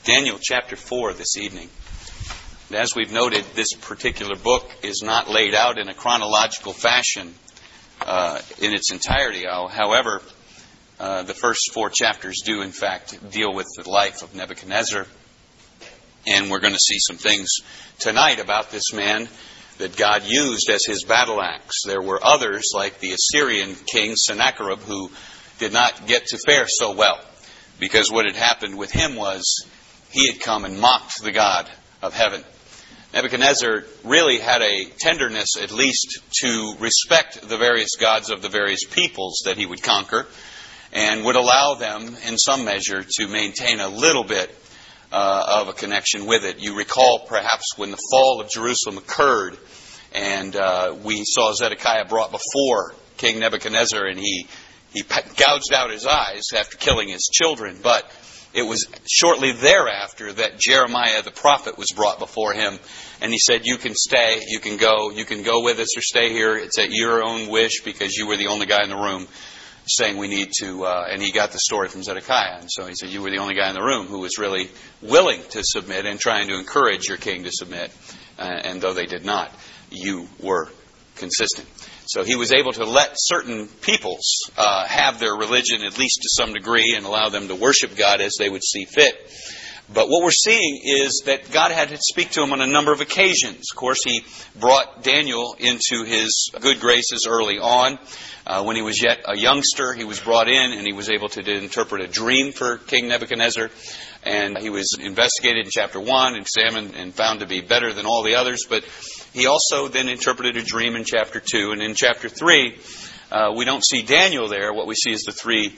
Daniel chapter 4 this evening. And as we've noted, this particular book is not laid out in a chronological fashion in its entirety. However, the first 4 chapters do in fact deal with the life of Nebuchadnezzar. And we're going to see some things tonight about this man that God used as his battle axe. There were others, like the Assyrian king Sennacherib, who did not get to fare so well. Because what had happened with him was he had come and mocked the God of heaven. Nebuchadnezzar really had a tenderness, at least, to respect the various gods of the various peoples that he would conquer, and would allow them, in some measure, to maintain a little bit of a connection with it. You recall, perhaps, when the fall of Jerusalem occurred, and we saw Zedekiah brought before King Nebuchadnezzar, and he gouged out his eyes after killing his children. But it was shortly thereafter that Jeremiah the prophet was brought before him, and he said, "You can stay, you can go with us or stay here. It's at your own wish, because you were the only guy in the room saying we need to," and he got the story from Zedekiah. And so he said, "You were the only guy in the room who was really willing to submit and trying to encourage your king to submit. And though they did not, you were consistent." So he was able to let certain peoples have their religion, at least to some degree, and allow them to worship God as they would see fit. But what we're seeing is that God had to speak to him on a number of occasions. Of course, he brought Daniel into his good graces early on. When he was yet a youngster, he was brought in, and he was able to interpret a dream for King Nebuchadnezzar. And he was investigated in chapter 1, examined, and found to be better than all the others. But he also then interpreted a dream in chapter 2. And in chapter 3, we don't see Daniel there. What we see is the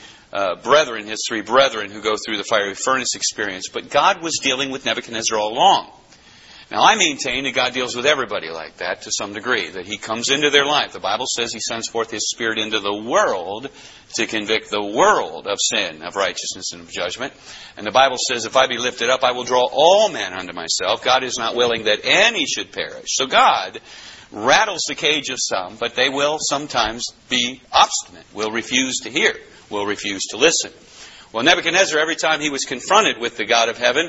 his three brethren who go through the fiery furnace experience. But God was dealing with Nebuchadnezzar all along. Now, I maintain that God deals with everybody like that to some degree, that he comes into their life. The Bible says he sends forth his Spirit into the world to convict the world of sin, of righteousness, and of judgment. And the Bible says, "If I be lifted up, I will draw all men unto myself." God is not willing that any should perish. So God rattles the cage of some, but they will sometimes be obstinate, will refuse to hear, will refuse to listen. Well, Nebuchadnezzar, every time he was confronted with the God of heaven,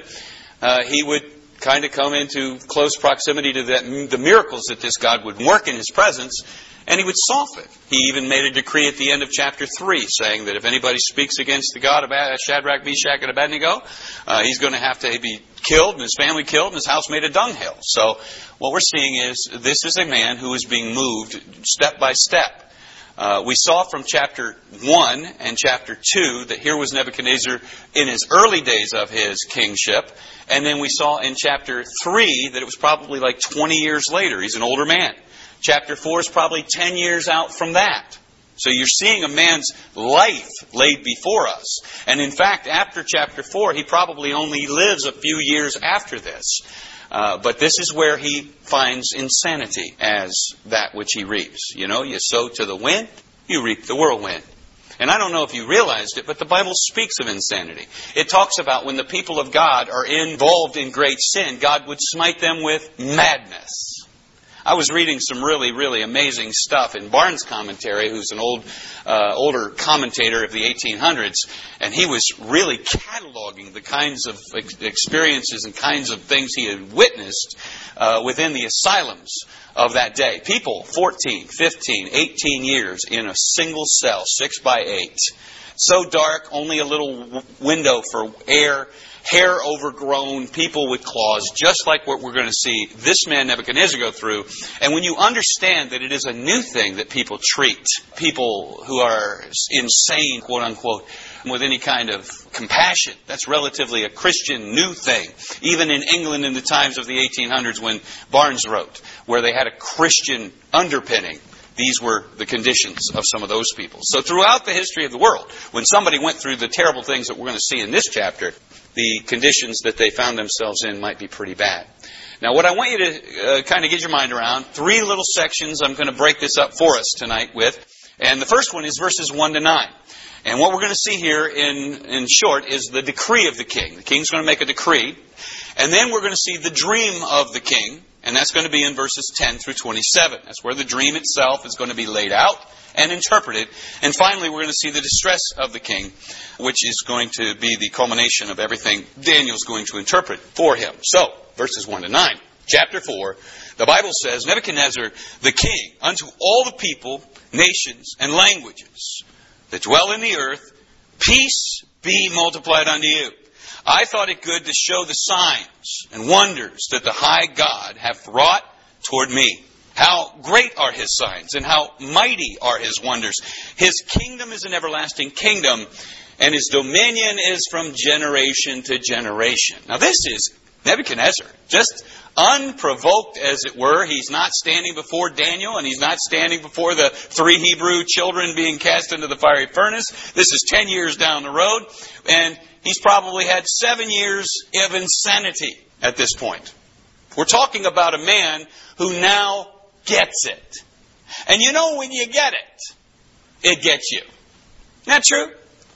he would kind of come into close proximity to the miracles that this God would work in his presence, and he would soften. He even made a decree at the end of chapter 3 saying that if anybody speaks against the God of Shadrach, Meshach, and Abednego, he's going to have to be killed, and his family killed, and his house made a dunghill. So what we're seeing is this is a man who is being moved step by step. We saw from chapter 1 and chapter 2 that here was Nebuchadnezzar in his early days of his kingship. And then we saw in chapter 3 that it was probably like 20 years later. He's an older man. Chapter 4 is probably 10 years out from that. So you're seeing a man's life laid before us. And in fact, after chapter 4, he probably only lives a few years after this. But this is where he finds insanity as that which he reaps. You know, you sow to the wind, you reap the whirlwind. And I don't know if you realized it, but the Bible speaks of insanity. It talks about when the people of God are involved in great sin, God would smite them with madness. I was reading some really, really amazing stuff in Barnes' commentary, who's an older commentator of the 1800s, and he was really cataloging the kinds of experiences and kinds of things he had witnessed within the asylums of that day. People 14, 15, 18 years in a single cell, 6 by 8. So dark, only a little window for air, hair overgrown, people with claws, just like what we're going to see this man Nebuchadnezzar go through. And when you understand that it is a new thing that people treat people who are insane, quote unquote, with any kind of compassion, that's relatively a Christian new thing. Even in England in the times of the 1800s when Barnes wrote, where they had a Christian underpinning, these were the conditions of some of those people. So throughout the history of the world, when somebody went through the terrible things that we're going to see in this chapter, the conditions that they found themselves in might be pretty bad. Now, what I want you to kind of get your mind around, 3 little sections I'm going to break this up for us tonight with. And the first one is verses 1 to 9. And what we're going to see here in short is the decree of the king. The king's going to make a decree. And then we're going to see the dream of the king. And that's going to be in verses 10 through 27. That's where the dream itself is going to be laid out. and interpret it. And finally, we're going to see the distress of the king, which is going to be the culmination of everything Daniel's going to interpret for him. So, verses 1 to 9. Chapter 4, the Bible says, Nebuchadnezzar the king, unto all the people, nations, and languages that dwell in the earth, peace be multiplied unto you. I thought it good to show the signs and wonders that the high God hath wrought toward me. How great are his signs, and how mighty are his wonders. His kingdom is an everlasting kingdom, and his dominion is from generation to generation. Now this is Nebuchadnezzar, just unprovoked, as it were. He's not standing before Daniel, and he's not standing before the 3 Hebrew children being cast into the fiery furnace. This is 10 years down the road, and he's probably had 7 years of insanity at this point. We're talking about a man who now gets it. And you know when you get it, it gets you. Isn't that true?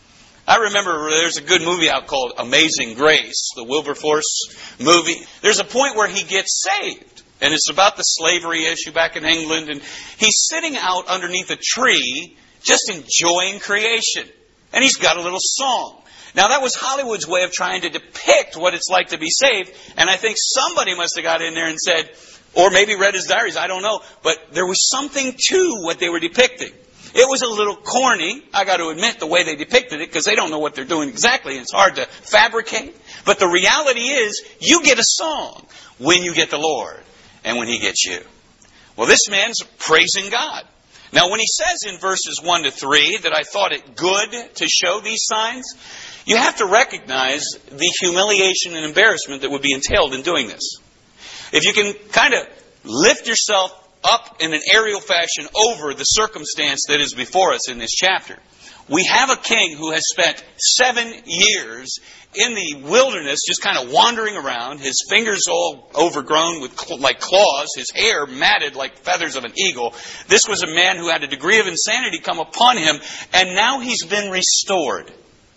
I remember there's a good movie out called Amazing Grace, the Wilberforce movie. There's a point where he gets saved. And it's about the slavery issue back in England. And he's sitting out underneath a tree, just enjoying creation. And he's got a little song. Now that was Hollywood's way of trying to depict what it's like to be saved. And I think somebody must have got in there and said, or maybe read his diaries, I don't know. But there was something to what they were depicting. It was a little corny, I got to admit, the way they depicted it, because they don't know what they're doing exactly, and it's hard to fabricate. But the reality is, you get a song when you get the Lord, and when He gets you. Well, this man's praising God. Now, when he says in verses 1 to 3 that I thought it good to show these signs, you have to recognize the humiliation and embarrassment that would be entailed in doing this. If you can kind of lift yourself up in an aerial fashion over the circumstance that is before us in this chapter. We have a king who has spent 7 years in the wilderness just kind of wandering around, his fingers all overgrown with like claws, his hair matted like feathers of an eagle. This was a man who had a degree of insanity come upon him, and now he's been restored.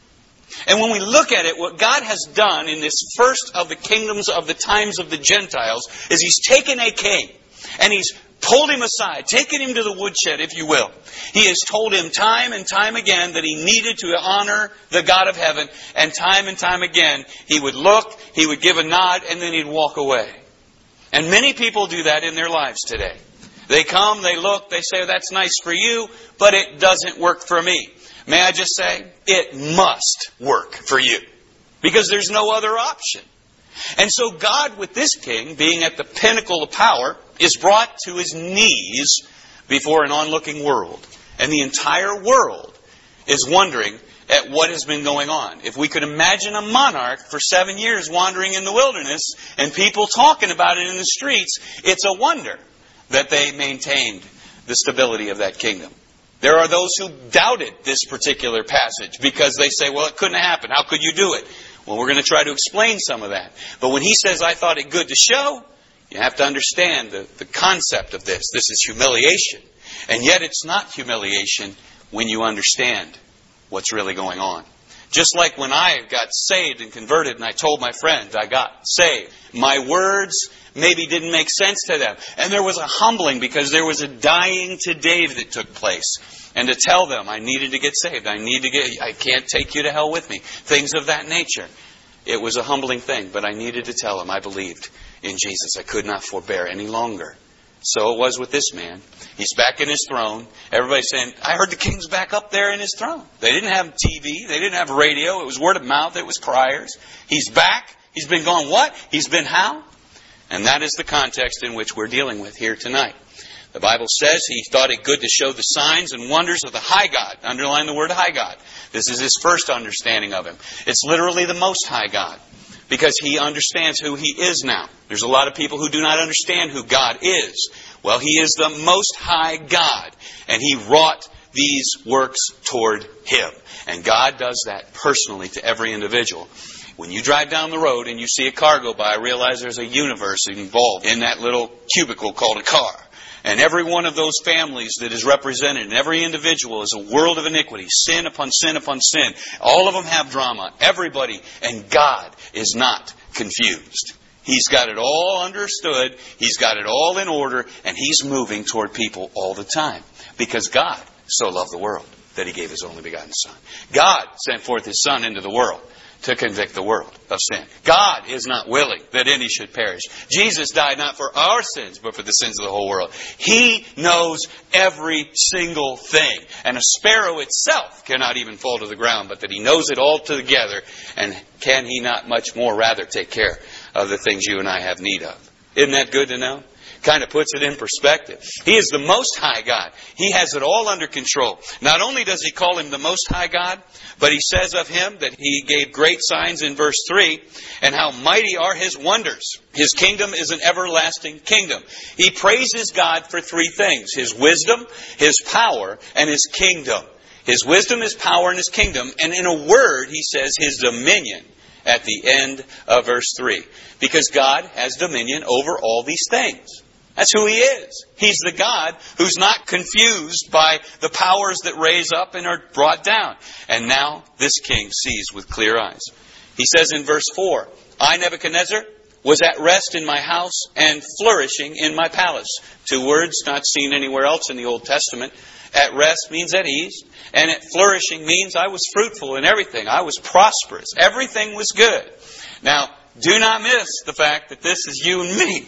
And when we look at it, what God has done in this first of the kingdoms of the times of the Gentiles is He's taken a king and He's pulled him aside, taken him to the woodshed, if you will. He has told him time and time again that he needed to honor the God of heaven. And time again, he would look, he would give a nod, and then he'd walk away. And many people do that in their lives today. They come, they look, they say, that's nice for you, but it doesn't work for me. May I just say, it must work for you. Because there's no other option. And so God, with this king, being at the pinnacle of power, is brought to his knees before an onlooking world. And the entire world is wondering at what has been going on. If we could imagine a monarch for 7 years wandering in the wilderness and people talking about it in the streets, it's a wonder that they maintained the stability of that kingdom. There are those who doubted this particular passage because they say, well, it couldn't happen. How could you do it? Well, we're going to try to explain some of that. But when he says, I thought it good to show, you have to understand the concept of this. This is humiliation. And yet it's not humiliation when you understand what's really going on. Just like when I got saved and converted and I told my friends I got saved, my words maybe didn't make sense to them. And there was a humbling because there was a dying to Dave that took place. And to tell them I needed to get saved. I can't take you to hell with me. Things of that nature. It was a humbling thing, but I needed to tell them I believed in Jesus. I could not forbear any longer. So it was with this man. He's back in his throne. Everybody's saying, I heard the king's back up there in his throne. They didn't have TV. They didn't have radio. It was word of mouth. It was criers. He's back. He's been gone what? He's been how? And that is the context in which we're dealing with here tonight. The Bible says he thought it good to show the signs and wonders of the high God. Underline the word high God. This is his first understanding of him. It's literally the most high God. Because he understands who he is now. There's a lot of people who do not understand who God is. Well, he is the most high God. And he wrought these works toward him. And God does that personally to every individual. When you drive down the road and you see a car go by, realize there's a universe involved in that little cubicle called a car. And every one of those families that is represented, and every individual is a world of iniquity, sin upon sin upon sin. All of them have drama, everybody, and God is not confused. He's got it all understood, He's got it all in order, and He's moving toward people all the time. Because God so loved the world that He gave His only begotten Son. God sent forth His Son into the world to convict the world of sin. God is not willing that any should perish. Jesus died not for our sins, but for the sins of the whole world. He knows every single thing. And a sparrow itself cannot even fall to the ground, but that He knows it all together. And can He not much more rather take care of the things you and I have need of? Isn't that good to know? Kind of puts it in perspective. He is the Most High God. He has it all under control. Not only does He call Him the Most High God, but He says of Him that He gave great signs in verse 3, and how mighty are His wonders. His kingdom is an everlasting kingdom. He praises God for three things: His wisdom, His power, and His kingdom. His wisdom, His power, and His kingdom. And in a word, He says His dominion at the end of verse 3. Because God has dominion over all these things. That's who He is. He's the God who's not confused by the powers that raise up and are brought down. And now this king sees with clear eyes. He says in verse 4, I, Nebuchadnezzar, was at rest in my house and flourishing in my palace. Two words not seen anywhere else in the Old Testament. At rest means at ease. And at flourishing means I was fruitful in everything. I was prosperous. Everything was good. Now, do not miss the fact that this is you and me.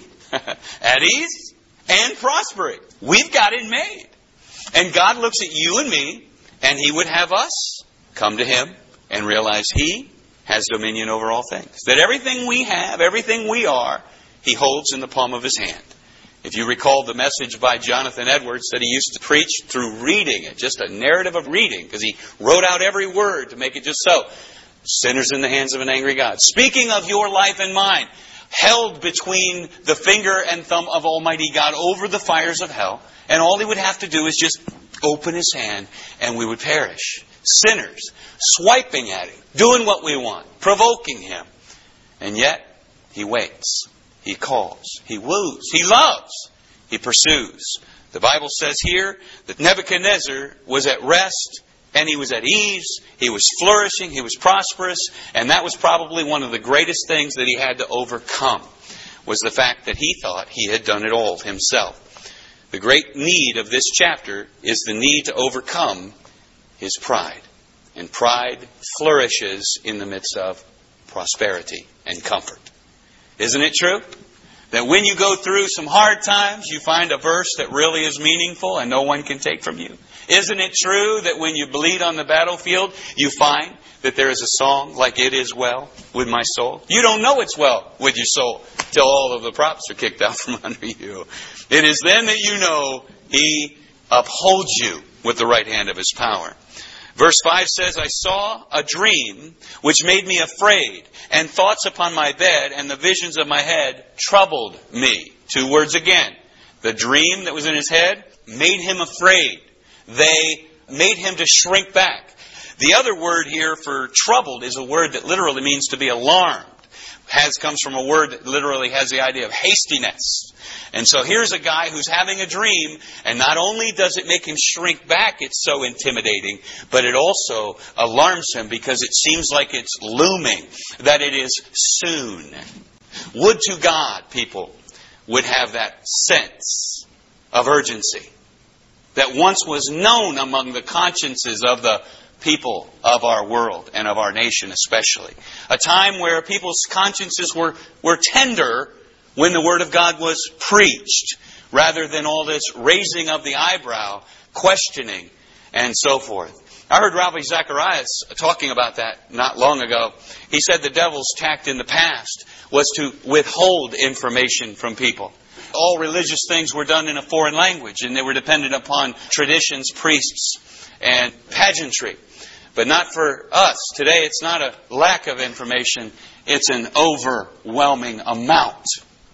At ease and prospering. We've got it made. And God looks at you and me, and He would have us come to Him and realize He has dominion over all things. That everything we have, everything we are, He holds in the palm of His hand. If you recall the message by Jonathan Edwards that he used to preach through reading it, just a narrative of reading, because he wrote out every word to make it just so. Sinners in the hands of an angry God. Speaking of your life and mine, held between the finger and thumb of Almighty God over the fires of hell, and all He would have to do is just open His hand and we would perish. Sinners, swiping at Him, doing what we want, provoking Him. And yet, He waits. He calls. He woos. He loves. He pursues. The Bible says here that Nebuchadnezzar was at rest and he was at ease, he was flourishing, he was prosperous, and that was probably one of the greatest things that he had to overcome, was the fact that he thought he had done it all himself. The great need of this chapter is the need to overcome his pride. And pride flourishes in the midst of prosperity and comfort. Isn't it true? That when you go through some hard times, you find a verse that really is meaningful and no one can take from you? Isn't it true that when you bleed on the battlefield, you find that there is a song like It Is Well With My Soul? You don't know it's well with your soul till all of the props are kicked out from under you. It is then that you know He upholds you with the right hand of His power. Verse 5 says, I saw a dream which made me afraid, and thoughts upon my bed and the visions of my head troubled me. Two words again. The dream that was in his head made him afraid. They made him to shrink back. The other word here for troubled is a word that literally means to be alarmed. Comes from a word that literally has the idea of hastiness. And so here's a guy who's having a dream, and not only does it make him shrink back, it's so intimidating, but it also alarms him because it seems like it's looming, that it is soon. Would to God people would have that sense of urgency that once was known among the consciences of the people of our world and of our nation especially. A time where people's consciences were tender when the Word of God was preached, rather than all this raising of the eyebrow, questioning, and so forth. I heard Ravi Zacharias talking about that not long ago. He said the devil's tact in the past was to withhold information from people. All religious things were done in a foreign language, and they were dependent upon traditions, priests, and pageantry. But not for us. Today it's not a lack of information, it's an overwhelming amount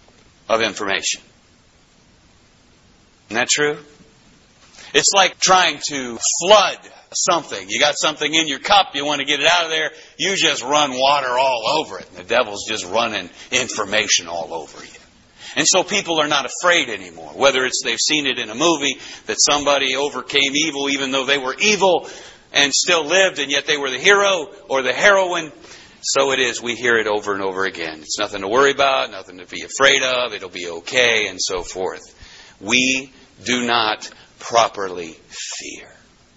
of information. Isn't that true? It's like trying to flood something. You got something in your cup, you want to get it out of there, you just run water all over it. The devil's just running information all over you. And so people are not afraid anymore. Whether it's they've seen it in a movie that somebody overcame evil even though they were evil and still lived, and yet they were the hero or the heroine. So it is. We hear it over and over again. It's nothing to worry about, nothing to be afraid of. It'll be okay, and so forth. We do not properly fear.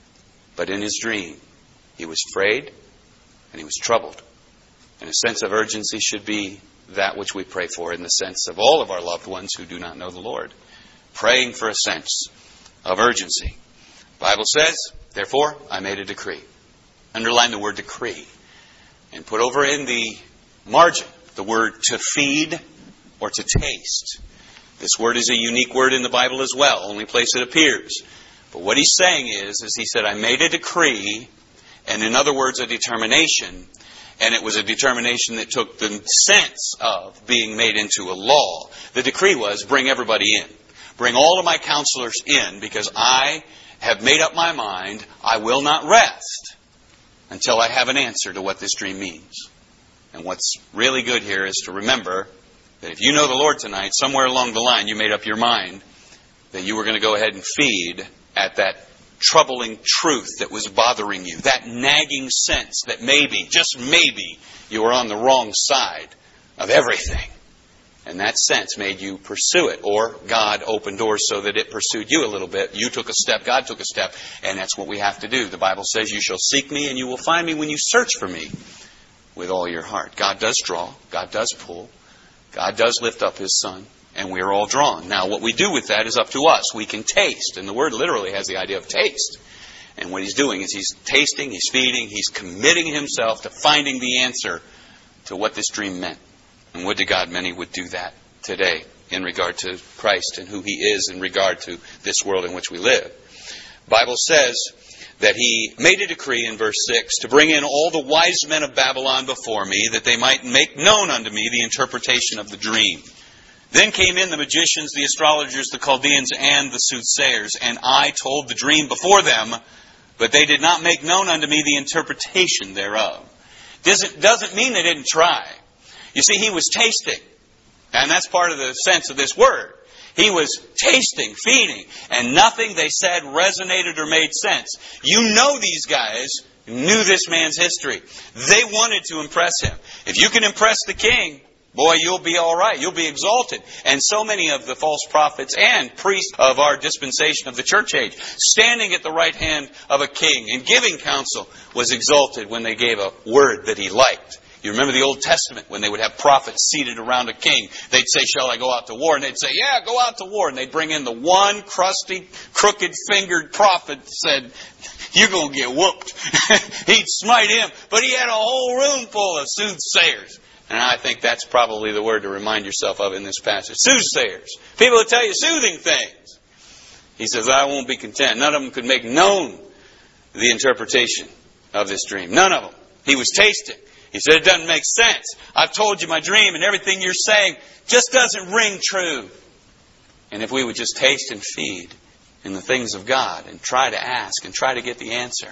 But in his dream, he was afraid and he was troubled. And a sense of urgency should be that which we pray for in the sense of all of our loved ones who do not know the Lord. Praying for a sense of urgency. The Bible says, therefore, I made a decree. Underline the word decree. And put over in the margin the word to feed or to taste. This word is a unique word in the Bible as well. Only place it appears. But what he's saying is he said, I made a decree, and in other words, a determination. And it was a determination that took the sense of being made into a law. The decree was, bring everybody in. Bring all of my counselors in, because I have made up my mind, I will not rest until I have an answer to what this dream means. And what's really good here is to remember that if you know the Lord tonight, somewhere along the line you made up your mind that you were going to go ahead and feed at that troubling truth that was bothering you, that nagging sense that maybe, just maybe, you were on the wrong side of everything. And that sense made you pursue it. Or God opened doors so that it pursued you a little bit. You took a step, God took a step. And that's what we have to do. The Bible says, you shall seek me and you will find me when you search for me with all your heart. God does draw. God does pull. God does lift up His Son. And we are all drawn. Now, what we do with that is up to us. We can taste. And the word literally has the idea of taste. And what He's doing is He's tasting, He's feeding, He's committing Himself to finding the answer to what this dream meant. And would to God many would do that today in regard to Christ and who He is in regard to this world in which we live. The Bible says that He made a decree in verse 6 to bring in all the wise men of Babylon before me, that they might make known unto me the interpretation of the dream. Then came in the magicians, the astrologers, the Chaldeans, and the soothsayers, and I told the dream before them, but they did not make known unto me the interpretation thereof. Doesn't mean they didn't try. You see, he was tasting. And that's part of the sense of this word. He was tasting, feeding, and nothing they said resonated or made sense. You know these guys knew this man's history. They wanted to impress him. If you can impress the king, boy, you'll be all right. You'll be exalted. And so many of the false prophets and priests of our dispensation of the church age, standing at the right hand of a king and giving counsel, was exalted when they gave a word that he liked. You remember the Old Testament when they would have prophets seated around a king. They'd say, shall I go out to war? And they'd say, yeah, go out to war. And they'd bring in the one crusty, crooked-fingered prophet that said, you're going to get whooped. He'd smite him. But he had a whole room full of soothsayers. And I think that's probably the word to remind yourself of in this passage. Soothsayers. People who tell you soothing things. He says, I won't be content. None of them could make known the interpretation of this dream. None of them. He was tasting. He said, it doesn't make sense. I've told you my dream and everything you're saying just doesn't ring true. And if we would just taste and feed in the things of God and try to ask and try to get the answer,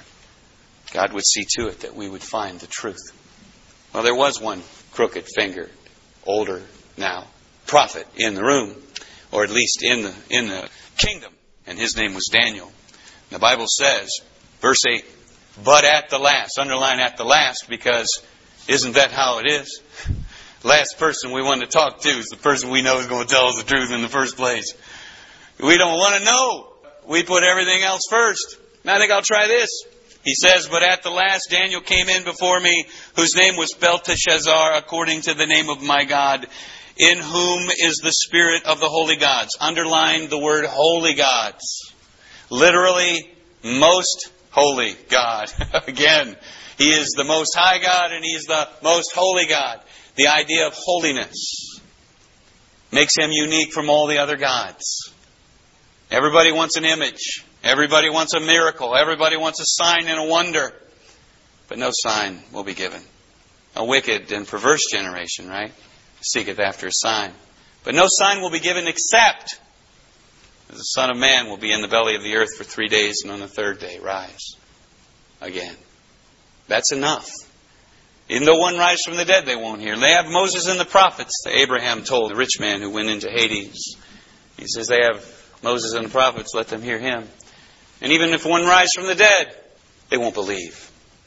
God would see to it that we would find the truth. Well, there was one crooked-fingered, older now, prophet in the room, or at least in the kingdom, and his name was Daniel. The Bible says, verse 8, but at the last, underline at the last, because isn't that how it is? Last person we want to talk to is the person we know is going to tell us the truth in the first place. We don't want to know. We put everything else first. Now I think I'll try this. He says, but at the last Daniel came in before me, whose name was Belteshazzar, according to the name of my God, in whom is the spirit of the holy gods. Underline the word holy gods. Literally, most holy God. Again, He is the most high God and He is the most holy God. The idea of holiness makes Him unique from all the other gods. Everybody wants an image. Everybody wants a miracle. Everybody wants a sign and a wonder. But no sign will be given. A wicked and perverse generation, right? Seeketh after a sign. But no sign will be given except the Son of Man will be in the belly of the earth for 3 days and on the third day rise again. That's enough. Even though one rise from the dead, they won't hear. They have Moses and the prophets. Abraham told the rich man who went into Hades. He says, they have Moses and the prophets. Let them hear him. And even if one rise from the dead, they won't believe.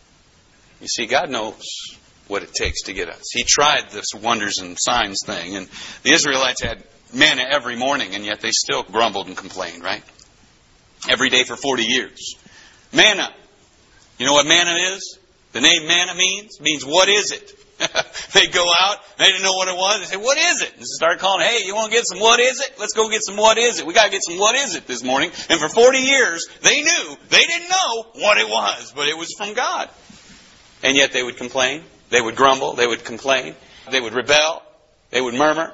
You see, God knows what it takes to get us. He tried this wonders and signs thing. And the Israelites had manna every morning, and yet they still grumbled and complained, right? Every day for 40 years. Manna. You know what manna is? The name manna means what is it? They'd go out, they didn't know what it was. They say, what is it? And start calling, hey, you want to get some what is it? Let's go get some what is it. We got to get some what is it this morning. And for 40 years, they didn't know what it was, but it was from God. And yet they would complain. They would grumble. They would complain. They would rebel. They would murmur.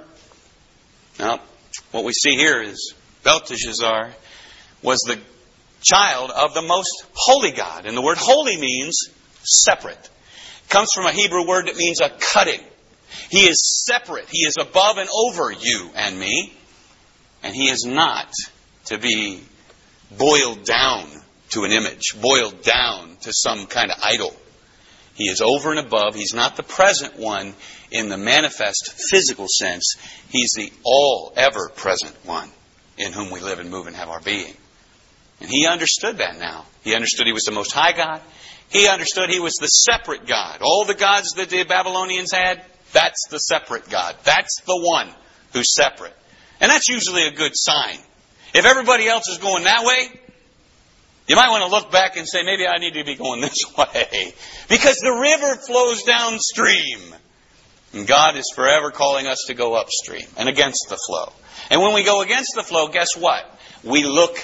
Now, what we see here is Belteshazzar was the child of the most holy God. And the word holy means separate. It comes from a Hebrew word that means a cutting. He is separate. He is above and over you and me. And he is not to be boiled down to an image, boiled down to some kind of idol. He is over and above. He's not the present one in the manifest physical sense. He's the all-ever-present one in whom we live and move and have our being. And he understood that now. He understood he was the Most High God. He understood he was the separate God. All the gods that the Babylonians had, that's the separate God. That's the one who's separate. And that's usually a good sign. If everybody else is going that way, you might want to look back and say, maybe I need to be going this way. Because the river flows downstream. And God is forever calling us to go upstream and against the flow. And when we go against the flow, guess what? We look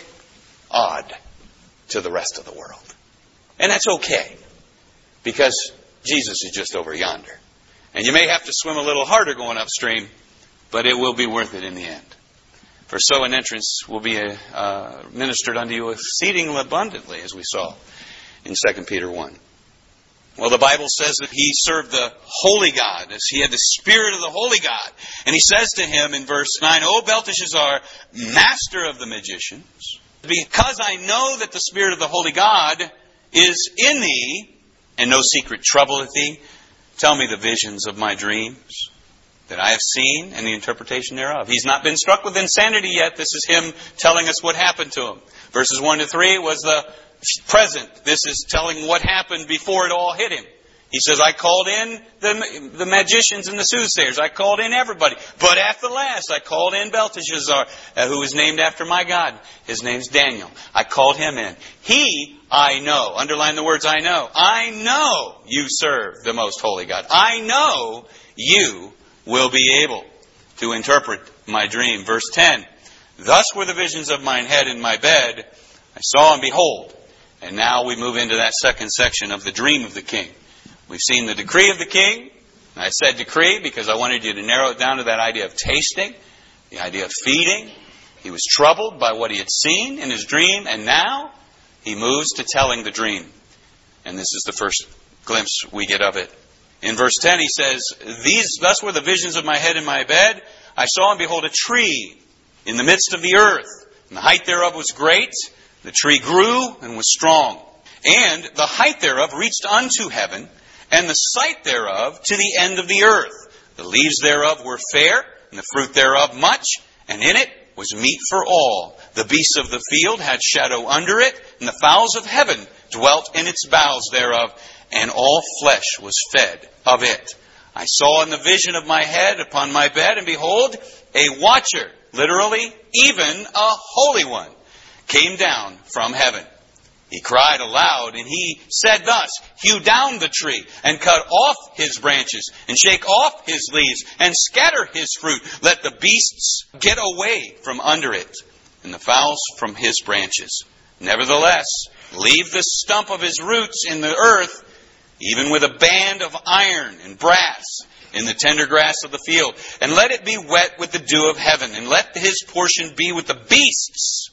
odd to the rest of the world. And that's okay. Because Jesus is just over yonder. And you may have to swim a little harder going upstream, but it will be worth it in the end. For so an entrance will be ministered unto you exceeding abundantly, as we saw in 2 Peter 1. Well, the Bible says that he served the holy God, as he had the spirit of the holy God. And he says to him in verse 9, O Belteshazzar, master of the magicians, because I know that the spirit of the holy God is in thee, and no secret troubleth thee, tell me the visions of my dreams that I have seen and the interpretation thereof. He's not been struck with insanity yet. This is him telling us what happened to him. Verses 1 to 3 was the present. This is telling what happened before it all hit him. He says, I called in the magicians and the soothsayers. I called in everybody. But at the last, I called in Belteshazzar, who is named after my God. His name's Daniel. I called him in. He, I know. Underline the words, I know. I know you serve the most holy God. I know you will be able to interpret my dream. Verse 10, thus were the visions of mine head in my bed. I saw and behold. And now we move into that second section of the dream of the king. We've seen the decree of the king. And I said decree because I wanted you to narrow it down to that idea of tasting, the idea of feeding. He was troubled by what he had seen in his dream, and now he moves to telling the dream. And this is the first glimpse we get of it. In verse 10 he says, thus were the visions of my head in my bed. I saw and behold a tree in the midst of the earth. And the height thereof was great. The tree grew and was strong. And the height thereof reached unto heaven, and the sight thereof to the end of the earth. The leaves thereof were fair, and the fruit thereof much, and in it was meat for all. The beasts of the field had shadow under it, and the fowls of heaven dwelt in its boughs thereof, and all flesh was fed of it. I saw in the vision of my head upon my bed, and behold, a watcher, literally, even a holy one, came down from heaven. He cried aloud, and he said thus, hew down the tree, and cut off his branches, and shake off his leaves, and scatter his fruit. Let the beasts get away from under it, and the fowls from his branches. Nevertheless, leave the stump of his roots in the earth, even with a band of iron and brass in the tender grass of the field. And let it be wet with the dew of heaven, and let his portion be with the beasts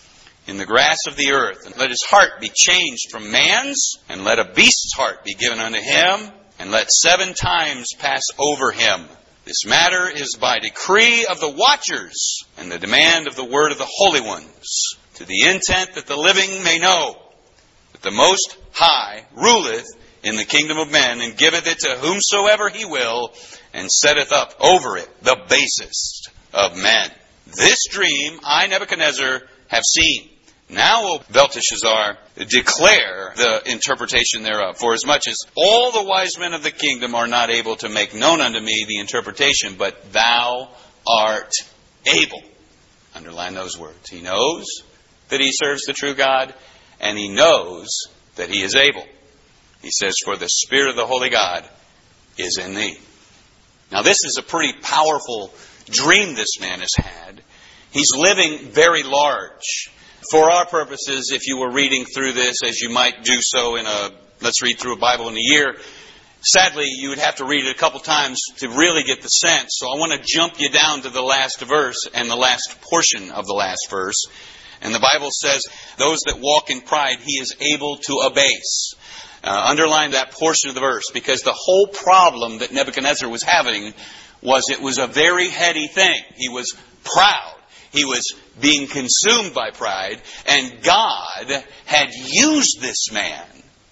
in the grass of the earth. And let his heart be changed from man's, and let a beast's heart be given unto him, and let 7 times pass over him. This matter is by decree of the watchers, and the demand of the word of the holy ones, to the intent that the living may know that the Most High ruleth in the kingdom of men, and giveth it to whomsoever he will, and setteth up over it the basest of men. This dream I, Nebuchadnezzar, have seen. Now, O Belteshazzar, declare the interpretation thereof. For as much as all the wise men of the kingdom are not able to make known unto me the interpretation, but thou art able. Underline those words. He knows that he serves the true God, and he knows that he is able. He says, for the Spirit of the Holy God is in thee. Now this is a pretty powerful dream this man has had. He's living very large. For our purposes, if you were reading through this, as you might do so let's read through a Bible in a year, sadly, you would have to read it a couple times to really get the sense. So I want to jump you down to the last verse and the last portion of the last verse. And the Bible says, those that walk in pride, he is able to abase. Underline that portion of the verse, because the whole problem that Nebuchadnezzar was having was it was a very heady thing. He was proud. He was being consumed by pride, and God had used this man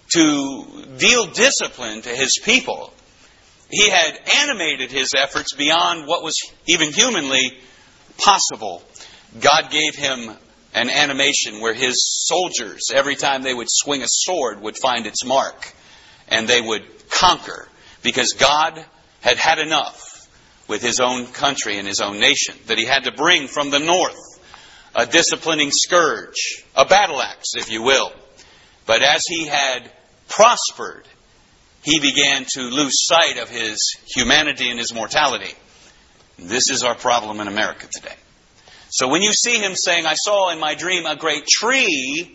to deal discipline to his people. He had animated his efforts beyond what was even humanly possible. God gave him an animation where his soldiers, every time they would swing a sword, would find its mark, and they would conquer, because God had had enough with his own country and his own nation, that he had to bring from the north a disciplining scourge, a battle axe, if you will. But as he had prospered, he began to lose sight of his humanity and his mortality. This is our problem in America today. So when you see him saying, I saw in my dream a great tree,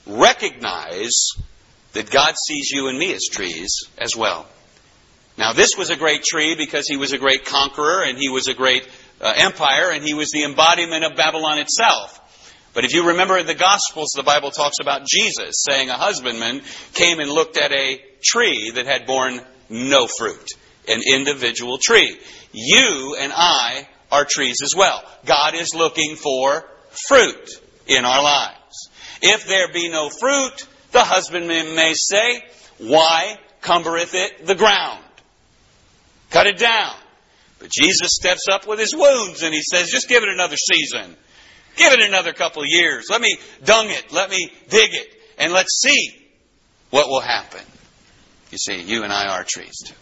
recognize that God sees you and me as trees as well. Now this was a great tree because he was a great conqueror, and he was a great empire, and he was the embodiment of Babylon itself. But if you remember in the Gospels, the Bible talks about Jesus saying a husbandman came and looked at a tree that had borne no fruit. An individual tree. You and I are trees as well. God is looking for fruit in our lives. If there be no fruit, the husbandman may say, why cumbereth it the ground? Cut it down. But Jesus steps up with his wounds and he says, just give it another season. Give it another couple of years. Let me dung it. Let me dig it. And let's see what will happen. You see, you and I are trees too.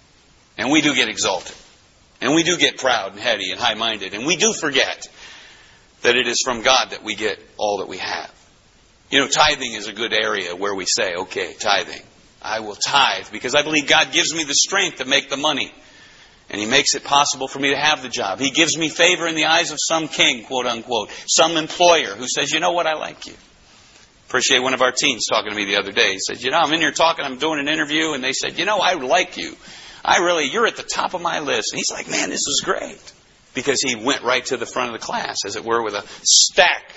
And we do get exalted. And we do get proud and heady and high-minded. And we do forget that it is from God that we get all that we have. You know, tithing is a good area where we say, okay, tithing. I will tithe because I believe God gives me the strength to make the money. And He makes it possible for me to have the job. He gives me favor in the eyes of some king, quote unquote. Some employer who says, you know what, I like you. Appreciate one of our teens talking to me the other day. He said, you know, I'm in here talking, I'm doing an interview, and they said, you know, I like you. You're at the top of my list. And he's like, man, this is great. Because he went right to the front of the class, as it were, with a stack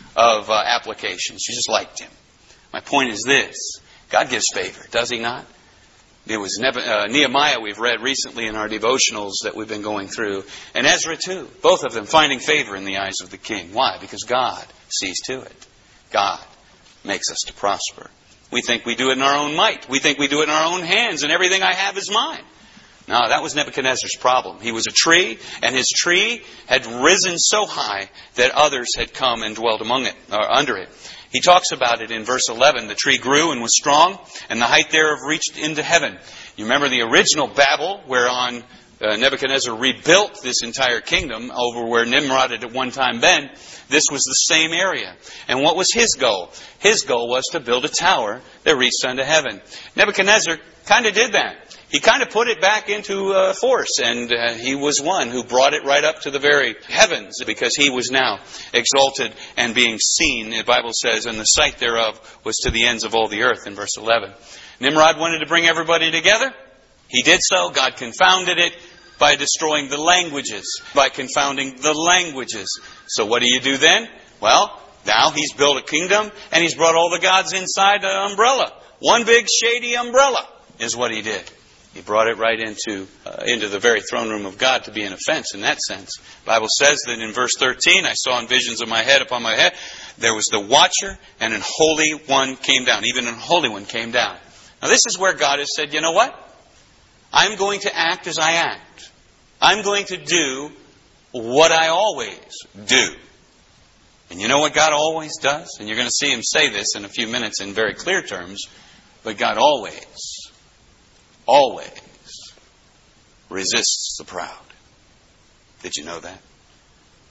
of applications. You just liked him. My point is this. God gives favor, does He not? It was Nehemiah we've read recently in our devotionals that we've been going through. And Ezra too. Both of them finding favor in the eyes of the king. Why? Because God sees to it. God makes us to prosper. We think we do it in our own might. We think we do it in our own hands, and everything I have is mine. No, that was Nebuchadnezzar's problem. He was a tree, and his tree had risen so high that others had come and dwelt among it, or under it. He talks about it in verse 11. The tree grew and was strong, and the height thereof reached into heaven. You remember the original Babel, whereon Nebuchadnezzar rebuilt this entire kingdom over where Nimrod had at one time been. This was the same area. And what was his goal? His goal was to build a tower that reached unto heaven. Nebuchadnezzar kind of did that. He kind of put it back into force, and he was one who brought it right up to the very heavens, because he was now exalted and being seen. The Bible says, and the sight thereof was to the ends of all the earth, in verse 11. Nimrod wanted to bring everybody together. He did so. God confounded it by destroying the languages, by confounding the languages. So what do you do then? Well, now he's built a kingdom, and he's brought all the gods inside the umbrella. One big shady umbrella is what he did. He brought it right into the very throne room of God to be an offense in that sense. The Bible says that in verse 13, I saw in visions of my head upon my head, there was the watcher, and an holy one came down. Even an holy one came down. Now this is where God has said, you know what? I'm going to act as I act. I'm going to do what I always do. And you know what God always does? And you're going to see Him say this in a few minutes in very clear terms. But God always resists the proud. Did you know that?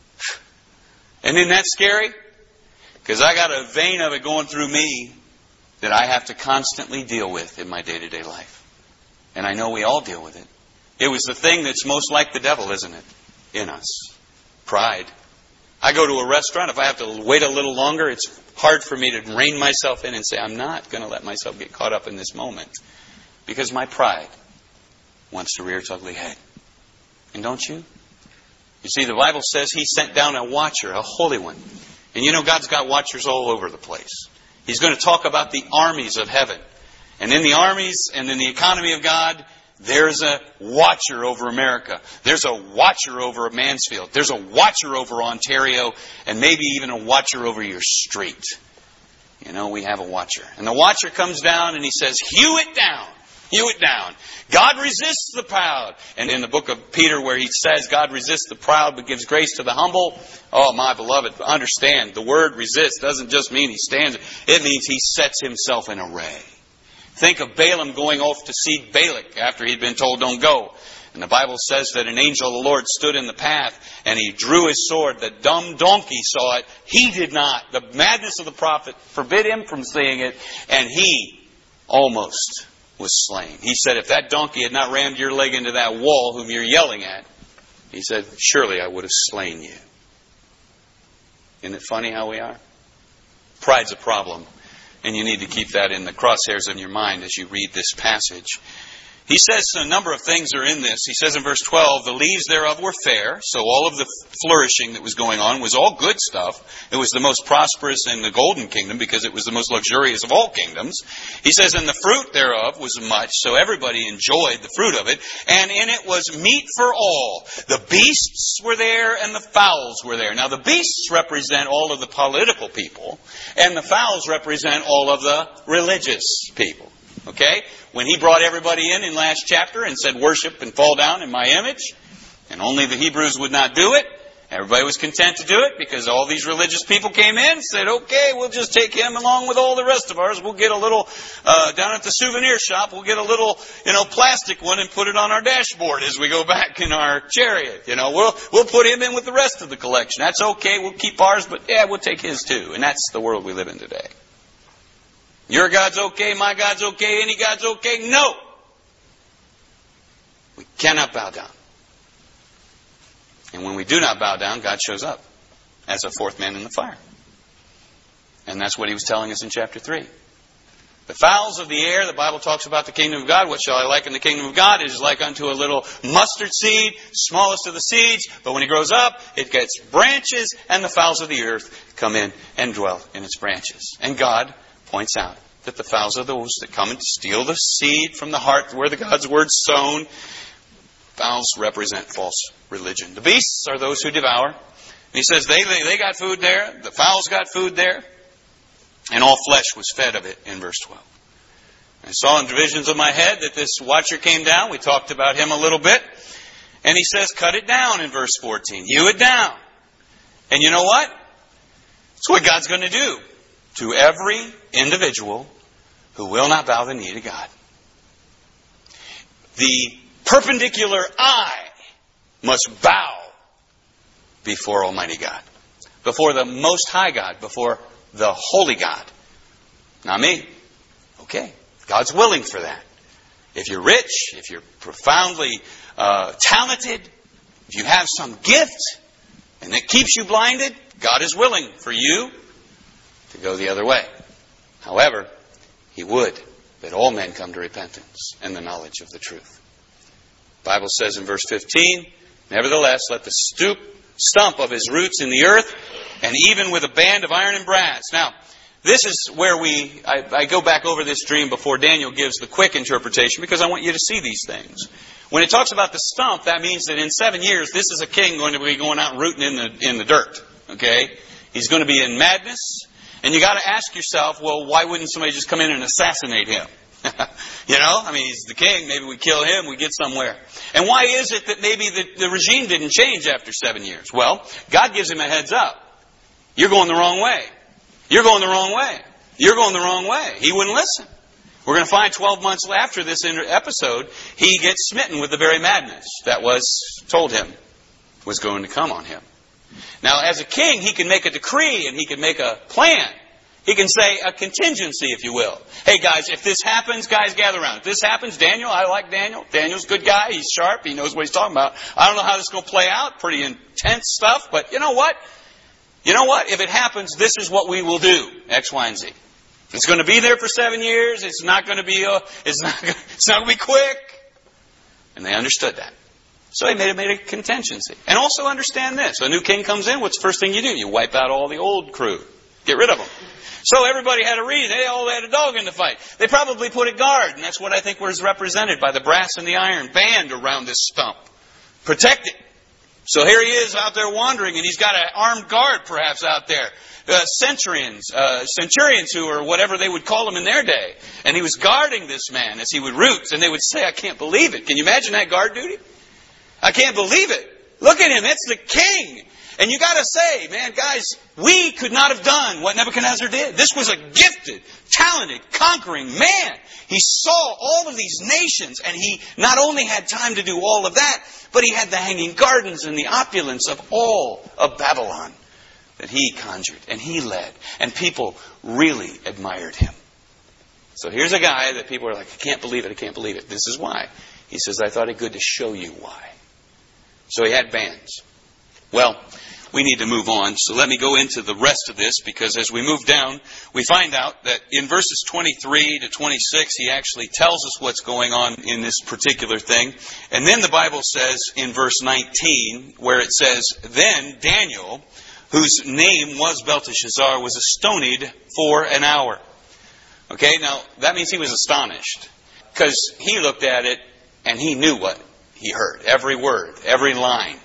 And isn't that scary? Because I got a vein of it going through me that I have to constantly deal with in my day-to-day life. And I know we all deal with it. It was the thing that's most like the devil, isn't it? In us. Pride. I go to a restaurant. If I have to wait a little longer, it's hard for me to rein myself in and say, I'm not going to let myself get caught up in this moment. Because my pride wants to rear its ugly head. And don't you? You see, the Bible says He sent down a watcher, a holy one. And you know, God's got watchers all over the place. He's going to talk about the armies of heaven. And in the armies and in the economy of God, there's a watcher over America. There's a watcher over Mansfield. There's a watcher over Ontario. And maybe even a watcher over your street. You know, we have a watcher. And the watcher comes down and he says, hew it down. Hew it down. God resists the proud. And in the book of Peter where he says God resists the proud but gives grace to the humble. Oh, my beloved, understand, the word resist doesn't just mean he stands. It means he sets himself in array. Think of Balaam going off to seek Balak after he'd been told don't go. And the Bible says that an angel of the Lord stood in the path and he drew his sword. The dumb donkey saw it. He did not. The madness of the prophet forbid him from seeing it. And he almost was slain. He said, if that donkey had not rammed your leg into that wall whom you're yelling at, he said, surely I would have slain you. Isn't it funny how we are? Pride's a problem. And you need to keep that in the crosshairs of your mind as you read this passage. He says a number of things are in this. He says in verse 12, the leaves thereof were fair. So all of the flourishing that was going on was all good stuff. It was the most prosperous in the golden kingdom because it was the most luxurious of all kingdoms. He says, and the fruit thereof was much. So everybody enjoyed the fruit of it. And in it was meat for all. The beasts were there and the fowls were there. Now the beasts represent all of the political people. And the fowls represent all of the religious people. Okay? When he brought everybody in last chapter and said, worship and fall down in my image, and only the Hebrews would not do it, everybody was content to do it because all these religious people came in and said, okay, we'll just take him along with all the rest of ours. We'll get a little, down at the souvenir shop, we'll get a little, plastic one and put it on our dashboard as we go back in our chariot. We'll put him in with the rest of the collection. That's okay, we'll keep ours, but we'll take his too. And that's the world we live in today. Your God's okay, my God's okay, any God's okay? No! We cannot bow down. And when we do not bow down, God shows up as a fourth man in the fire. And that's what he was telling us in chapter 3. The fowls of the air, the Bible talks about the kingdom of God. What shall I liken the kingdom of God? It is like unto a little mustard seed, smallest of the seeds. But when it grows up, it gets branches, and the fowls of the earth come in and dwell in its branches. And God points out that the fowls are those that come and steal the seed from the heart where the God's word's sown. Fowls represent false religion. The beasts are those who devour. And he says they got food there. The fowls got food there. And all flesh was fed of it in verse 12. I saw in divisions of my head that this watcher came down. We talked about him a little bit. And he says, cut it down in verse 14. Hew it down. And you know what? It's what God's going to do to every individual who will not bow the knee to God. The perpendicular eye must bow before Almighty God, before the Most High God, before the Holy God. Not me. Okay. God's willing for that. If you're rich, if you're profoundly talented, if you have some gift and it keeps you blinded, God is willing for you to go the other way. However, He would that all men come to repentance and the knowledge of the truth. The Bible says in verse 15, nevertheless, let the stump of his roots in the earth, and even with a band of iron and brass. Now, this is where I go back over this dream before Daniel gives the quick interpretation, because I want you to see these things. When it talks about the stump, that means that in 7 years, this is a king going to be going out and rooting in the dirt. Okay? He's going to be in madness. And you got to ask yourself, well, why wouldn't somebody just come in and assassinate him? He's the king. Maybe we kill him, we get somewhere. And why is it that maybe the regime didn't change after 7 years? Well, God gives him a heads up. You're going the wrong way. You're going the wrong way. You're going the wrong way. He wouldn't listen. We're going to find 12 months after this episode, he gets smitten with the very madness that was told him was going to come on him. Now, as a king, he can make a decree and he can make a plan. He can say a contingency, if you will. Hey guys, if this happens, guys gather around. If this happens, Daniel, I like Daniel. Daniel's a good guy. He's sharp. He knows what he's talking about. I don't know how this is going to play out. Pretty intense stuff. But you know what? You know what? If it happens, this is what we will do. X, Y, and Z. It's going to be there for 7 years. It's not going to be. It's not going to be quick. And they understood that. So they made a contingency. And also understand this: a new king comes in. What's the first thing you do? You wipe out all the old crew. Get rid of them. So everybody had a reason. They all had a dog in the fight. They probably put a guard, and that's what I think was represented by the brass and the iron band around this stump. Protect it. So here he is out there wandering, and he's got an armed guard perhaps out there. Centurions who are whatever they would call them in their day. And he was guarding this man as he would root, and they would say, I can't believe it. Can you imagine that guard duty? I can't believe it. Look at him. It's the king. And you got to say, man, guys, we could not have done what Nebuchadnezzar did. This was a gifted, talented, conquering man. He saw all of these nations, and he not only had time to do all of that, but he had the hanging gardens and the opulence of all of Babylon that he conjured and he led. And people really admired him. So here's a guy that people are like, I can't believe it, I can't believe it. This is why. He says, I thought it good to show you why. So he had bands. Well, we need to move on, so let me go into the rest of this, because as we move down, we find out that in verses 23 to 26, he actually tells us what's going on in this particular thing. And then the Bible says in verse 19, where it says, Then Daniel, whose name was Belteshazzar, was astonied for an hour. Okay, now that means he was astonished, because he looked at it and he knew what he heard. Every word, every line.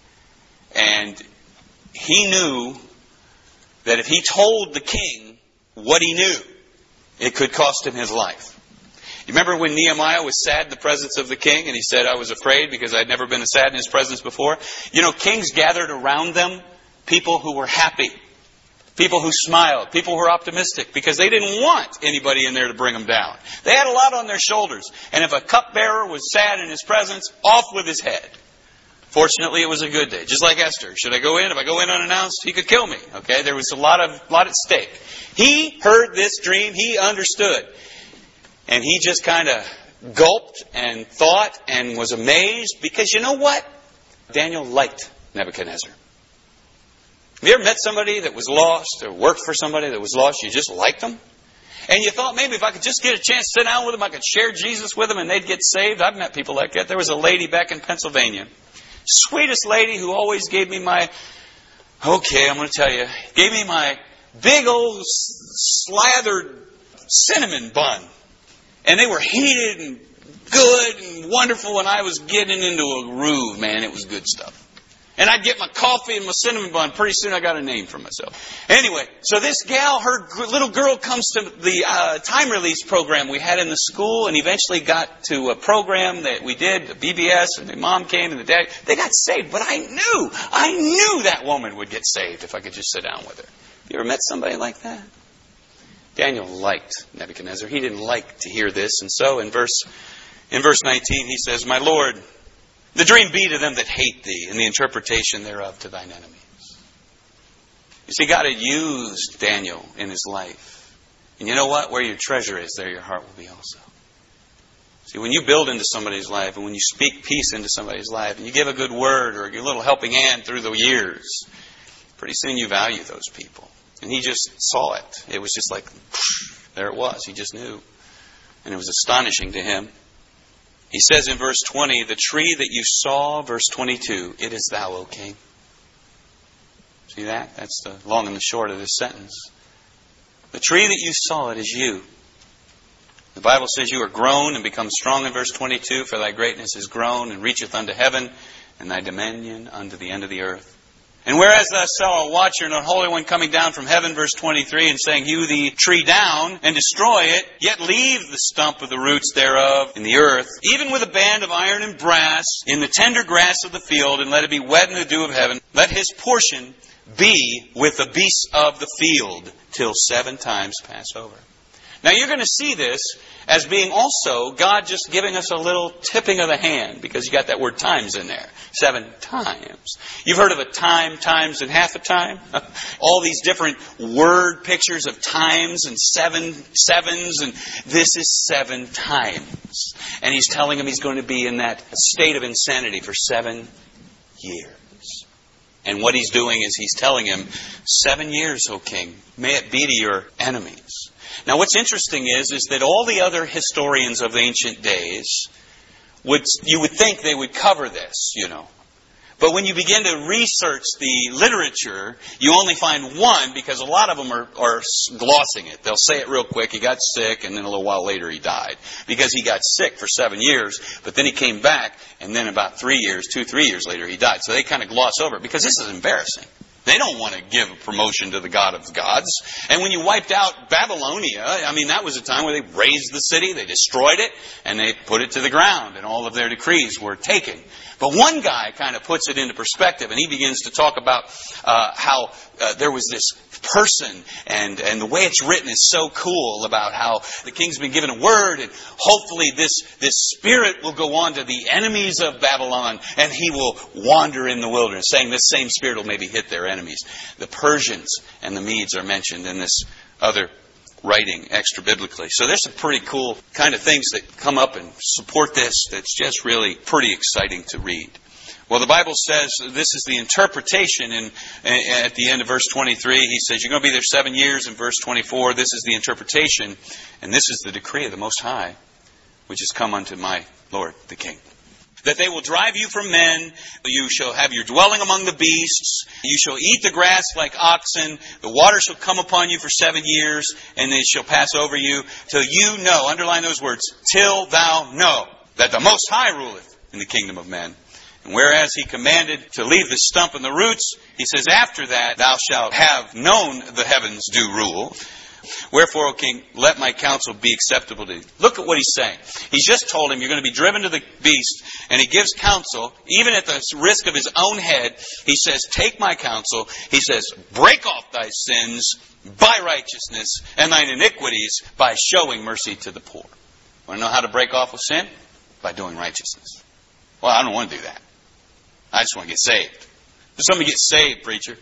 And he knew that if he told the king what he knew, it could cost him his life. You remember when Nehemiah was sad in the presence of the king, and he said, I was afraid because I'd never been sad in his presence before? You know, kings gathered around them people who were happy, people who smiled, people who were optimistic, because they didn't want anybody in there to bring them down. They had a lot on their shoulders. And if a cupbearer was sad in his presence, off with his head. Fortunately, it was a good day. Just like Esther. Should I go in? If I go in unannounced, he could kill me. Okay, there was a lot at stake. He heard this dream. He understood. And he just kind of gulped and thought and was amazed, because you know what? Daniel liked Nebuchadnezzar. Have you ever met somebody that was lost, or worked for somebody that was lost, you just liked them? And you thought maybe if I could just get a chance to sit down with them, I could share Jesus with them and they'd get saved. I've met people like that. There was a lady back in Pennsylvania. Sweetest lady who always gave me my big old slathered cinnamon bun. And they were heated and good and wonderful, and I was getting into a groove, man. It was good stuff. And I'd get my coffee and my cinnamon bun. Pretty soon I got a name for myself. Anyway, so this gal, her little girl comes to the time release program we had in the school, and eventually got to a program that we did, the BBS, and the mom came and the dad. They got saved, but I knew that woman would get saved if I could just sit down with her. You ever met somebody like that? Daniel liked Nebuchadnezzar. He didn't like to hear this. And so in verse 19 he says, My Lord, the dream be to them that hate thee, and the interpretation thereof to thine enemies. You see, God had used Daniel in his life. And you know what? Where your treasure is, there your heart will be also. See, when you build into somebody's life, and when you speak peace into somebody's life, and you give a good word or a little helping hand through the years, pretty soon you value those people. And he just saw it. It was just like, there it was. He just knew. And it was astonishing to him. He says in verse 20, the tree that you saw, verse 22, it is thou, O king. See that? That's the long and the short of this sentence. The tree that you saw, it is you. The Bible says you are grown and become strong in verse 22, for thy greatness is grown and reacheth unto heaven, and thy dominion unto the end of the earth. And whereas thou saw a watcher and a holy one coming down from heaven, verse 23, and saying, hew the tree down and destroy it, yet leave the stump of the roots thereof in the earth, even with a band of iron and brass, in the tender grass of the field, and let it be wet in the dew of heaven. Let his portion be with the beasts of the field, till 7 times pass over. Now you're going to see this as being also God just giving us a little tipping of the hand, because you got that word times in there. 7 times. You've heard of a time, times, and half a time? All these different word pictures of times and sevens, and this is 7 times. And he's telling him he's going to be in that state of insanity for 7 years. And what he's doing is he's telling him, 7 years, O king, may it be to your enemies. Now what's interesting is that all the other historians of ancient days, you would think they would cover this, But when you begin to research the literature, you only find one, because a lot of them are glossing it. They'll say it real quick, he got sick, and then a little while later he died. Because he got sick for 7 years, but then he came back, and then about 3 years, 2-3 years later he died. So they kind of gloss over it, because this is embarrassing. They don't want to give a promotion to the God of gods. And when you wiped out Babylonia, that was a time where they razed the city, they destroyed it, and they put it to the ground, and all of their decrees were taken. But one guy kind of puts it into perspective, and he begins to talk about how there was this person, and the way it's written is so cool about how the king's been given a word, and hopefully this spirit will go on to the enemies of Babylon, and he will wander in the wilderness, saying this same spirit will maybe hit their enemies. The Persians and the Medes are mentioned in this other writing extra biblically. So there's some pretty cool kind of things that come up and support this that's just really pretty exciting to read. Well, the Bible says this is the interpretation, and at the end of verse 23, he says, you're going to be there 7 years. In verse 24, this is the interpretation, and this is the decree of the Most High, which has come unto my Lord the King. That they will drive you from men, you shall have your dwelling among the beasts, you shall eat the grass like oxen, the water shall come upon you for 7 years, and it shall pass over you, till you know, underline those words, till thou know, that the Most High ruleth in the kingdom of men. And whereas he commanded to leave the stump and the roots, he says, after that thou shalt have known the heavens do rule. Wherefore, O king, let my counsel be acceptable to thee. Look at what he's saying. He's just told him you're going to be driven to the beast, and he gives counsel, even at the risk of his own head. He says, take my counsel. He says, break off thy sins by righteousness, and thine iniquities by showing mercy to the poor. Want to know how to break off with sin? By doing righteousness. Well, I don't want to do that. I just want to get saved. Does somebody get saved, preacher?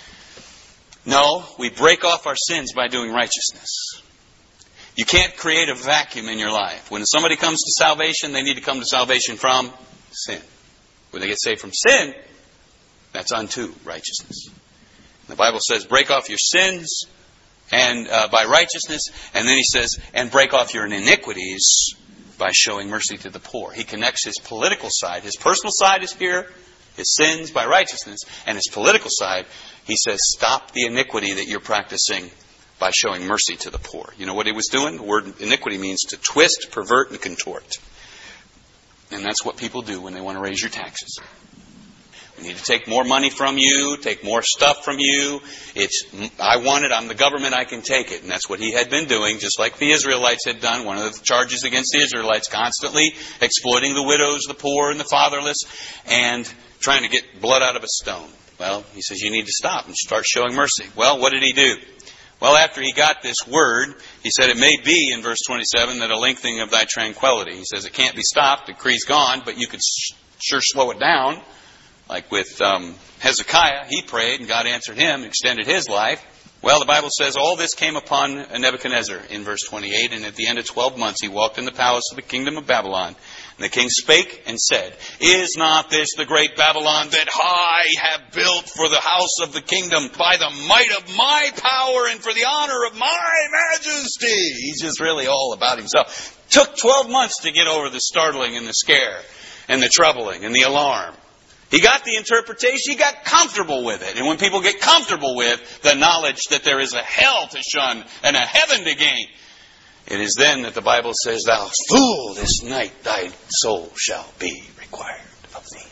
No, we break off our sins by doing righteousness. You can't create a vacuum in your life. When somebody comes to salvation, they need to come to salvation from sin. When they get saved from sin, that's unto righteousness. The Bible says, break off your sins and by righteousness. And then he says, and break off your iniquities by showing mercy to the poor. He connects his political side. His personal side is here. His sins by righteousness. And his political side, he says, stop the iniquity that you're practicing by showing mercy to the poor. You know what he was doing? The word iniquity means to twist, pervert, and contort. And that's what people do when they want to raise your taxes. We need to take more money from you, take more stuff from you. I want it, I'm the government, I can take it. And that's what he had been doing, just like the Israelites had done. One of the charges against the Israelites, constantly exploiting the widows, the poor, and the fatherless, and trying to get blood out of a stone. Well, he says, you need to stop and start showing mercy. Well, what did he do? Well, after he got this word, he said, it may be, in verse 27, that a lengthening of thy tranquility. He says, it can't be stopped, the decree's gone, but you could sure slow it down. Like with Hezekiah, he prayed and God answered him, extended his life. Well, the Bible says all this came upon Nebuchadnezzar in verse 28, and at the end of 12 months he walked in the palace of the kingdom of Babylon. And the king spake and said, is not this the great Babylon that I have built for the house of the kingdom by the might of my power and for the honor of my majesty? He's just really all about himself. Took 12 months to get over the startling and the scare and the troubling and the alarm. He got the interpretation, he got comfortable with it. And when people get comfortable with the knowledge that there is a hell to shun and a heaven to gain, it is then that the Bible says, thou fool, this night thy soul shall be required of thee.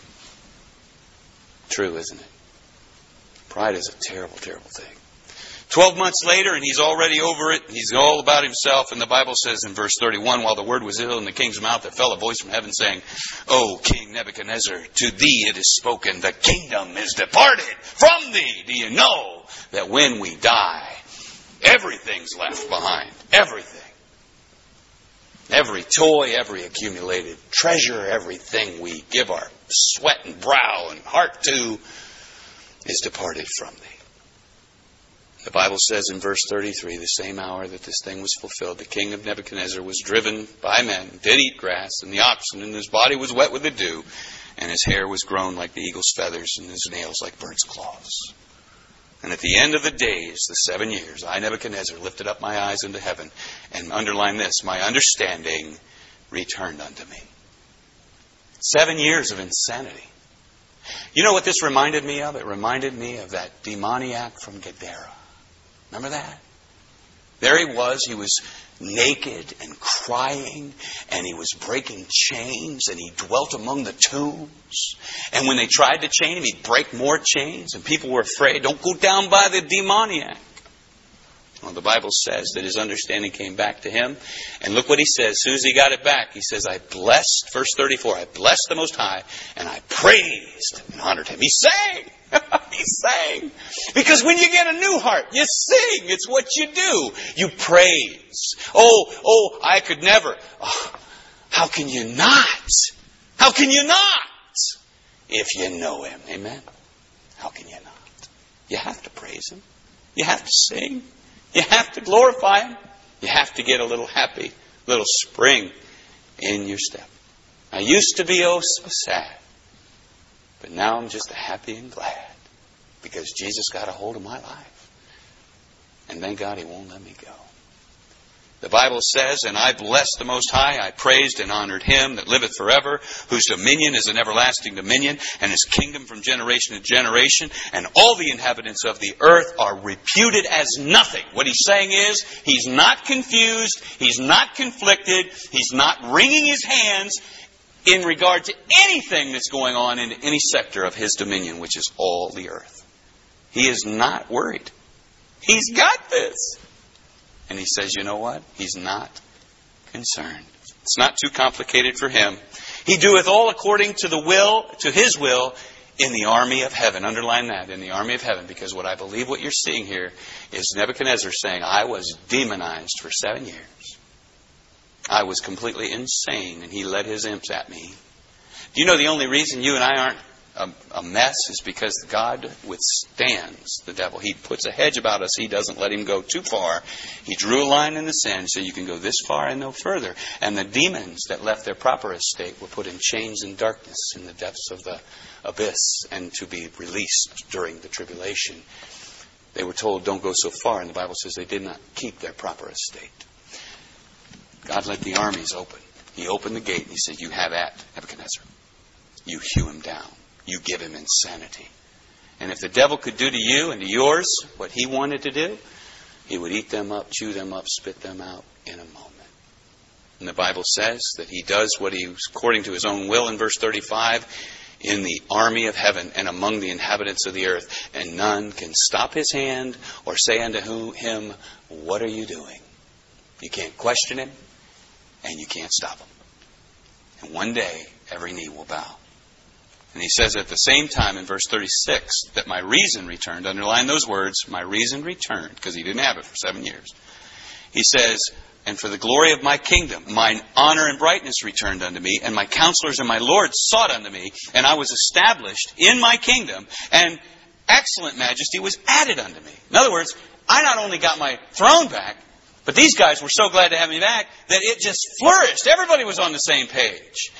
True, isn't it? Pride is a terrible, terrible thing. 12 months later, and he's already over it. He's all about himself. And the Bible says in verse 31, while the word was ill in the king's mouth, there fell a voice from heaven saying, O King Nebuchadnezzar, to thee it is spoken, the kingdom is departed from thee. Do you know that when we die, everything's left behind? Everything. Every toy, every accumulated treasure, everything we give our sweat and brow and heart to is departed from thee. The Bible says in verse 33, the same hour that this thing was fulfilled, the king of Nebuchadnezzar was driven by men, did eat grass, and the oxen, and his body was wet with the dew, and his hair was grown like the eagle's feathers, and his nails like birds' claws. And at the end of the days, the 7 years, I, Nebuchadnezzar, lifted up my eyes into heaven, and underline this, my understanding returned unto me. 7 years of insanity. You know what this reminded me of? It reminded me of that demoniac from Gadara. Remember that? There he was naked and crying, and he was breaking chains, and he dwelt among the tombs. And when they tried to chain him, he'd break more chains, and people were afraid. Don't go down by the demoniac. Well, the Bible says that his understanding came back to him. And look what he says. As soon as he got it back, he says, I blessed, verse 34, I blessed the Most High, and I praised and honored him. He sang. He sang. Because when you get a new heart, you sing. It's what you do. You praise. Oh, I could never. Oh, how can you not? How can you not? If you know him. Amen? How can you not? You have to praise him. You have to sing. You have to glorify him. You have to get a little happy, little spring in your step. I used to be so sad, but now I'm just happy and glad because Jesus got a hold of my life. And thank God he won't let me go. The Bible says, and I blessed the Most High, I praised and honored him that liveth forever, whose dominion is an everlasting dominion, and his kingdom from generation to generation, and all the inhabitants of the earth are reputed as nothing. What he's saying is, he's not confused, he's not conflicted, he's not wringing his hands in regard to anything that's going on in any sector of his dominion, which is all the earth. He is not worried. He's got this. And he says, you know what? He's not concerned. It's not too complicated for him. He doeth all according to his will in the army of heaven. Underline that, in the army of heaven. Because what I believe what you're seeing here is Nebuchadnezzar saying, I was demonized for 7 years. I was completely insane, and he led his imps at me. Do you know the only reason you and I aren't a mess is because God withstands the devil. He puts a hedge about us. He doesn't let him go too far. He drew a line in the sand so you can go this far and no further. And the demons that left their proper estate were put in chains and darkness in the depths of the abyss and to be released during the tribulation. They were told, don't go so far. And the Bible says they did not keep their proper estate. God let the armies open. He opened the gate and he said, you have at Nebuchadnezzar. You hew him down. You give him insanity. And if the devil could do to you and to yours what he wanted to do, he would eat them up, chew them up, spit them out in a moment. And the Bible says that he does what he, according to his own will in verse 35, in the army of heaven and among the inhabitants of the earth. And none can stop his hand or say unto him, what are you doing? You can't question him and you can't stop him. And one day, every knee will bow. And he says at the same time in verse 36 that my reason returned. Underline those words, my reason returned, because he didn't have it for 7 years. He says, and for the glory of my kingdom, mine honor and brightness returned unto me, and my counselors and my lords sought unto me, and I was established in my kingdom, and excellent majesty was added unto me. In other words, I not only got my throne back, but these guys were so glad to have me back that it just flourished. Everybody was on the same page.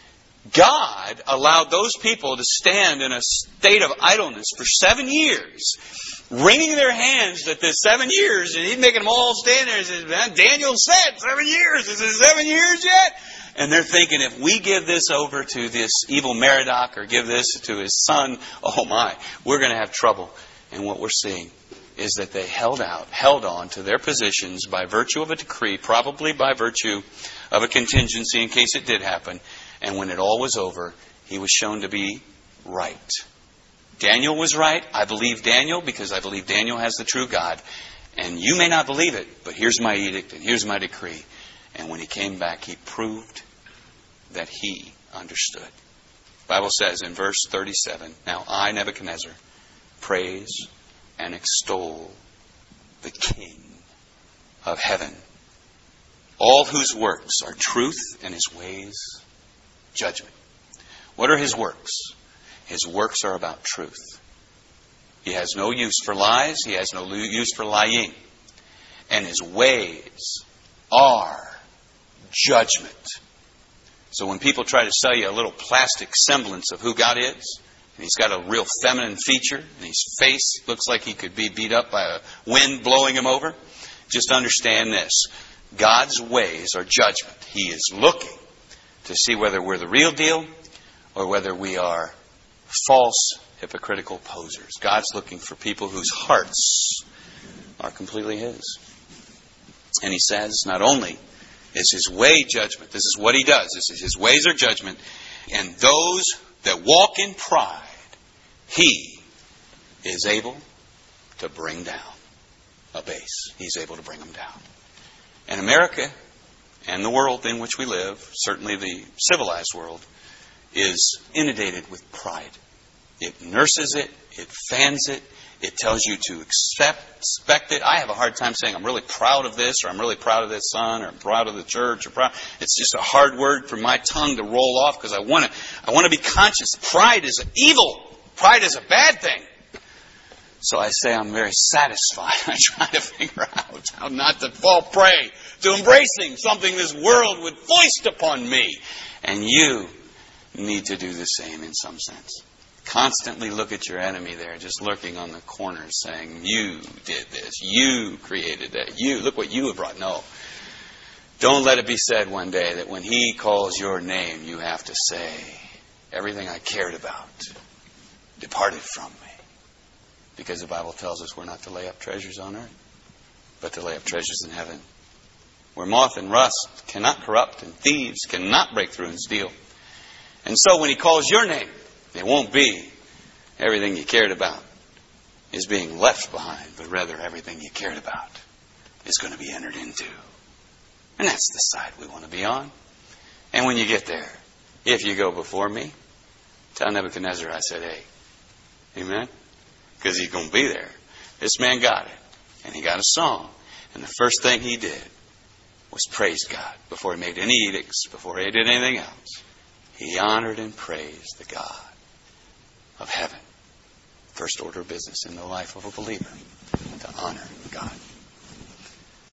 God allowed those people to stand in a state of idleness for 7 years, wringing their hands that the 7 years, and he's making them all stand there and says, Daniel said 7 years. Is it 7 years yet? And they're thinking, if we give this over to this evil Merodach or give this to his son, oh my, we're going to have trouble. And what we're seeing is that they held on to their positions by virtue of a decree, probably by virtue of a contingency in case it did happen. And when it all was over, he was shown to be right. Daniel was right. I believe Daniel because I believe Daniel has the true God. And you may not believe it, but here's my edict and here's my decree. And when he came back, he proved that he understood. The Bible says in verse 37, now I, Nebuchadnezzar, praise and extol the King of heaven all whose works are truth and his ways judgment. What are his works? His works are about truth. He has no use for lies. He has no use for lying. And his ways are judgment. So when people try to sell you a little plastic semblance of who God is, and he's got a real feminine feature, and his face looks like he could be beat up by a wind blowing him over, just understand this. God's ways are judgment. He is looking to see whether we're the real deal or whether we are false, hypocritical posers. God's looking for people whose hearts are completely his. And he says, not only is his way judgment, this is what he does, this is his ways are judgment, and those that walk in pride, he is able to bring down a base. He's able to bring them down. And America and the world in which we live, certainly the civilized world, is inundated with pride. It nurses it, it fans it, it tells you to expect it. I have a hard time saying I'm really proud of this, or I'm really proud of this son, or I'm proud of the church, or proud. It's just a hard word for my tongue to roll off because I want to be conscious. Pride is evil. Pride is a bad thing. So I say I'm very satisfied. I try to figure out how not to fall prey to embracing something this world would foist upon me. And you need to do the same in some sense. Constantly look at your enemy there, just lurking on the corners, saying, you did this, you created that, look what you have brought. No. Don't let it be said one day that when he calls your name, you have to say, everything I cared about departed from me. Because the Bible tells us we're not to lay up treasures on earth, but to lay up treasures in heaven, where moth and rust cannot corrupt and thieves cannot break through and steal. And so when he calls your name, it won't be everything you cared about is being left behind, but rather everything you cared about is going to be entered into. And that's the side we want to be on. And when you get there, if you go before me, tell Nebuchadnezzar I said, hey. Amen? Because he's going to be there. This man got it. And he got a song. And the first thing he did was praise God before he made any edicts, before he did anything else. He honored and praised the God of heaven. First order of business in the life of a believer, to honor God.